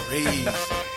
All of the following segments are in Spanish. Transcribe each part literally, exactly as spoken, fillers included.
Breeze. Here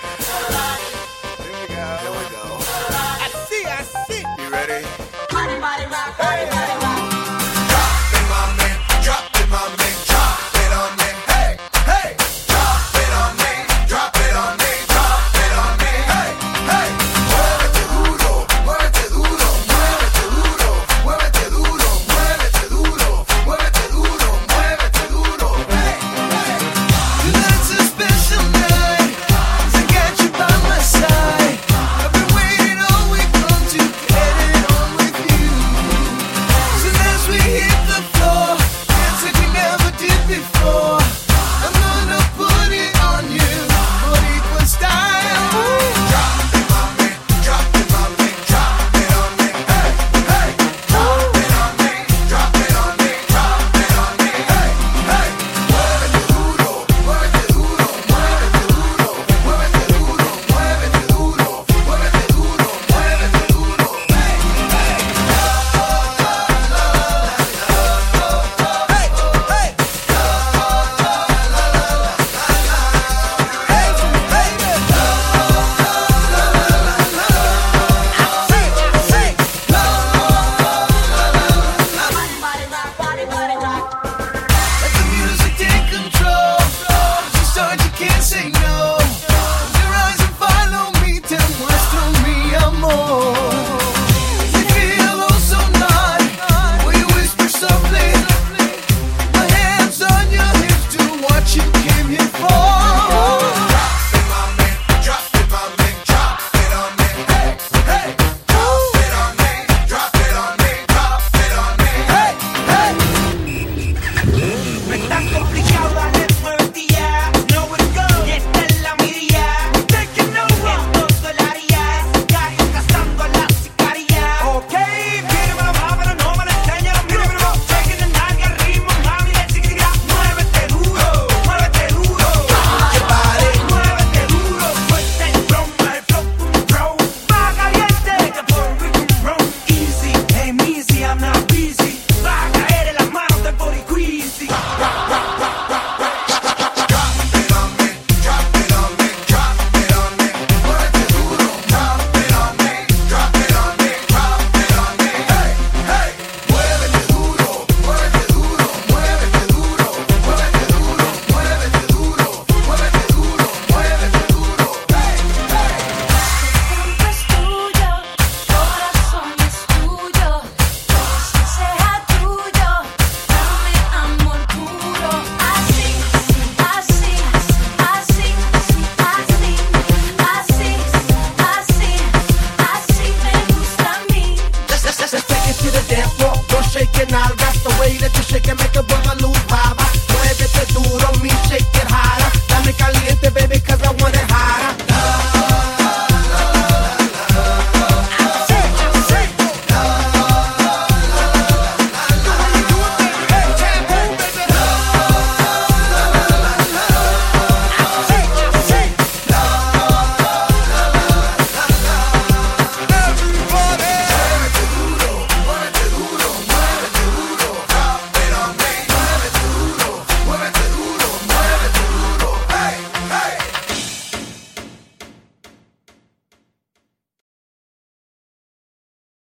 we go. Here we go. I see, I see. You ready? Body, body rock, body, Hey. body rock. Drop it, my man. Drop it, my man. Drop it on me. Hey, hey. Drop it on me. Drop it on me. Drop it on me. Hey, hey. Muévete duro, muévete duro, muévete duro, muévete duro, muévete duro, muévete duro, muévete duro. Hey, hey. Tonight's a special night to get you by my side. I've been waiting all week long to get it on with you. So as we hit the floor, dance like we never did before. I'm gonna put it on you, put equal style. Drop it, my man. Drop it, my man. Drop it on me. Hey, hey. Drop it on me. Drop it on me. Drop it on me. Hey, hey. Muévete duro, muévete duro, muévete duro, muévete duro, muévete duro, muévete duro, muévete duro. Hey, hey. Body, body rock, body, body rock. Let the music take control. It's a start, you can't say no. Close your eyes and follow me. Te muestro mi amor. You feel oh so naughty. Will you whisper softly? My hands on your hips do what you came here for. Drop it, my man. Drop it, my man. Drop it on me. Hey, hey. Drop it on me. Drop it on me. Drop it on me. Hey, hey. No es tan complicado, dale muerte ya. No we go. Y esta es la mirilla. Taking over. En todo el área. Sicario cazando a la sicaria. Ok, pídemelo más, pero no me lo enseñes. Pídemelo más. Chequen el nalga, ritmo, mami, le chiquitira. Muévete duro, muévete duro. Muévete duro. Suelta el flow, el flow, boom, bro. Va caliente, que Puerto Rican rum. Easy, hey, easy, I'm not busy. Va a caer en las manos del boricuisi. Drop it on me. Drop it on me. Drop it on me. Muévete duro. Drop it on me. Drop it on me. Drop it on me. Hey, hey. Muévete duro. Muévete duro. Muévete duro. Muévete duro. Muévete duro. Muévete duro. Muévete duro. Hey, hey. Tiempo es tuyo, corazón es tuyo, que sea tuyo, dame amor puro, así, así, así, así, así, así, así me gusta a mí. Let's, let's, let's take it to the dance floor. Don't shake your nalgas the way that you shake it, make a